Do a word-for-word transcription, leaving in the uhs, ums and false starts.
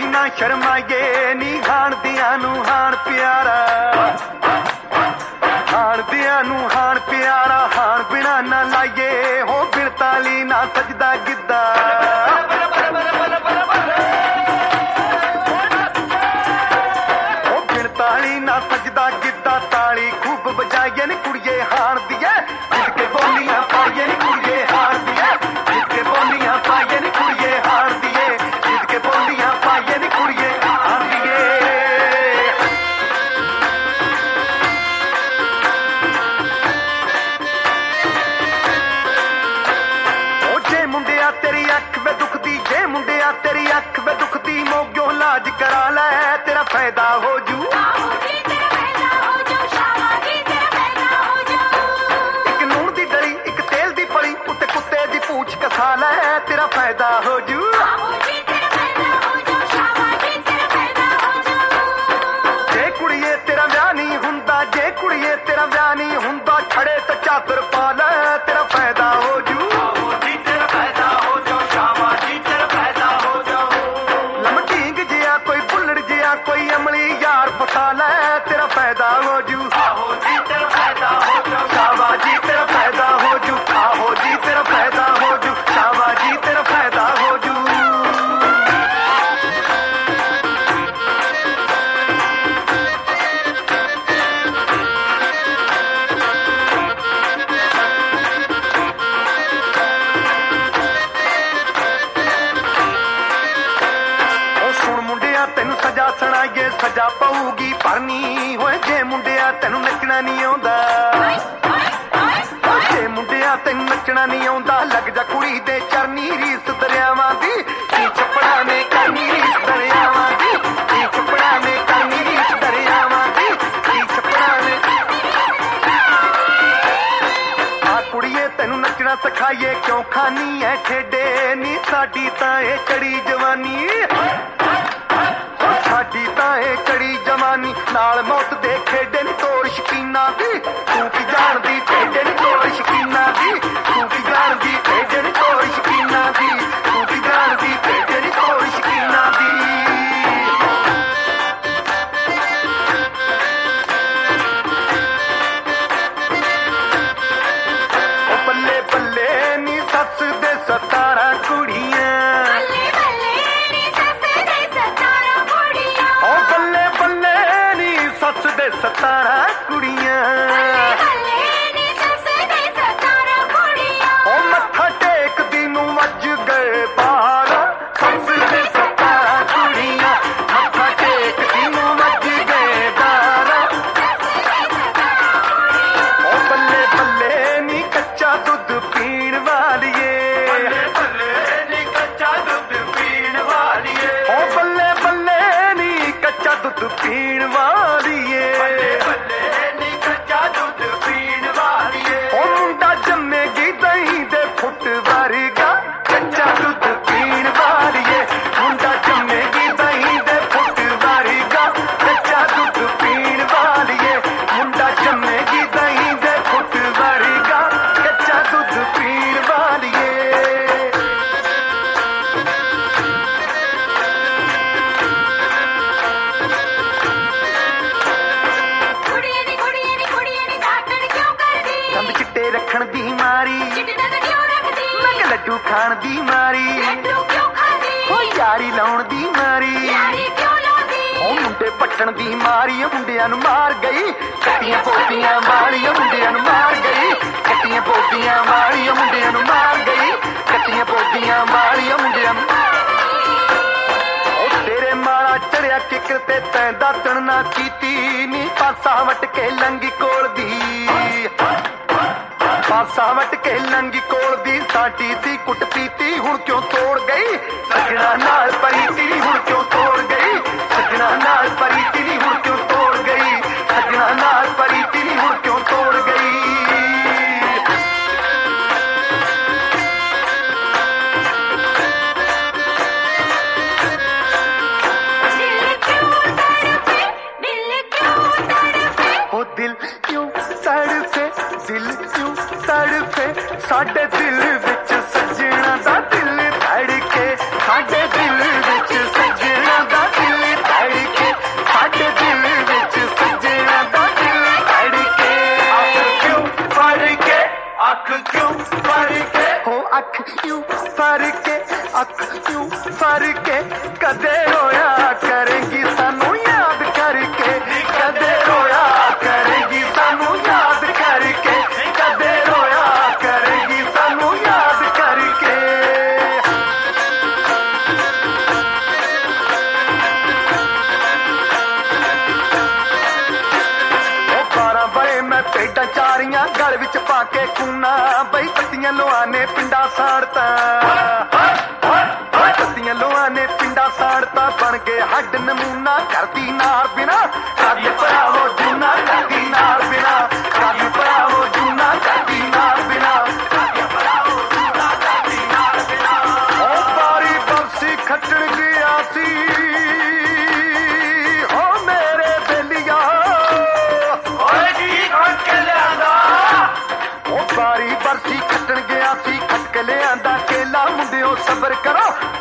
ना शर्माइए नी हाण दियां नू हाण प्यारा हाण दियां नू हाण प्यारा हाण बिना ना लाइए हो बिरताली ना सजदा गिद्दा हो बिरताली ना सजदा गिद्दा ताली खूब बजाइए नी कुड़िए हाण दिए जिसके बोलियां पाइए नी कुड़िए हाण दिए जिसके बोलियां पाइए नी कुड़िए हाण दिए जिसके बोलियां पाइए नी कुड़िए हाण दिए मुंडिया तेरी अख वे दुखदी जे मुंडिया तेरी अख वे दुखदी मोग्यो इलाज करा लै तेरा फायदा हो जू एक नून दी डली एक तेल दी पली उत्ते कुत्ते दी पूछ कसा लै तेरा फायदा हो जू जे कुड़िए तेरा विआह नहीं हुंदा जे कुड़िए तेरा विआह नहीं हुंदा खड़े ते चादर पा लै तेरा फायदा हो जू कोई अमली यार फसा लै तेरा फायदा हो जू आहो जी तेरा फायदा हो जू शाबाजी तेरा फायदा हो जू आहो जी तेरा फायदा हो जू शाबाजी तेरा फायदा हो जू तेनू सजा सुनाइए सजा पऊगी भरनी होए जे मुंडिया तेनू नचना नहीं आउंदा जे मुंडिया तेनू नचना नहीं आउंदा लग जा कुड़ी दे चरनी रीस दरियावां दी की चपड़ा ने करनी रीस दरियावां दी की चपड़ा ने करनी रीस दरियावां दी की चपड़ा ने आ कुड़िए तेनू नचना सिखाइए क्यों खानी है ठेडे नी साडी तां ए चढ़ी जवानी साडी तां ए चढ़ी जवानी नाल मौत दे खेडे नी तोड़ शकीना दी तू की जानदी खेडे नी तोड़ शकीना दी तू की जानदी खेडे नी तोड़ शकीना दी तू की जानदी खेडे नी तोड़ शकीना दी ओ बल्ले बल्ले नी सस दे सतारा कुड़ियां सस दे सतारा कुड़ियां ओ मत्था टेक दी नू वज गए बारा सस दे सतारा कुड़ियां मत्था टेक दी नू वज गए बारा ओ बल्ले बल्ले नी कच्चा दुध पीण वालिए बल्ले बल्ले नी कच्चा दुध पीण वालिए ओ बल्ले बल्ले नी कच्चा दुध पीण वालिए बल्ले बल्ले नी कच्चा दुध पीण वालिए ओ मुंडा जम्मेगी दही दे फुट वर्गा कच्चा दुध पीण वालिए मुंडा जम्मेगी दही दे फुट वर्गा कच्चा दुध पीण वालिए मुंडा जम्मेगी दही दे फुट वर्गा कच्चा दुध पीण वालिए रखण दी मारी मैं लड्डू खाण दी मारी ओ यारी लाउण दी मारी ओ मुंडे पट्टण दी मारी मुंडियां नू मार गई कट्टियां पोतियां वालियां मुंडियां नू मार गई कट्टियां पोतियां वालियां मुंडियां नू मार गई कट्टियां पोतियां वालियां मुंडियां नू ओ तेरे मारा चढ़िया किक ते तैं दातण ना कीती नी पासा वट के लंगी कोल दी पासा वट के लंगी कोल दी साडी सी कुट पीती हुण क्यों तोड़ गई सजना नाल परीती हुण क्यों तोड़ गई सजना नाल परीती हुण क्यों तोड़ गई सजना नाल परीती हुण क्यों तोड़ गई दिल क्यों तड़फे दिल क्यों तड़फे साडे दिल विच सजना दा दिल धड़के साडे दिल विच सजना दा फर के कदे रोया करेंगी सानू याद करके कदे रोया करेंगी सानू याद करके कदे रोया करेंगी सानू याद करके बारह बड़े मैं पेडां चारियां गल विच पाके कूना बई कत्तियां लोआ ने पिंडा साड़ता कत्तियां लोआ ने पिंडा साड़ता बन गए हड नमूना करदी नार बिना कद भरावो जूना करदी नार बिना कद भरावो जूना करदी नार बिना ओ बारी बरसी खट्टण गया सी ओ मेरे बेलिया बारी बरसी खट्टण गया सी खट के लियांदा केला मुंडियो सबर करो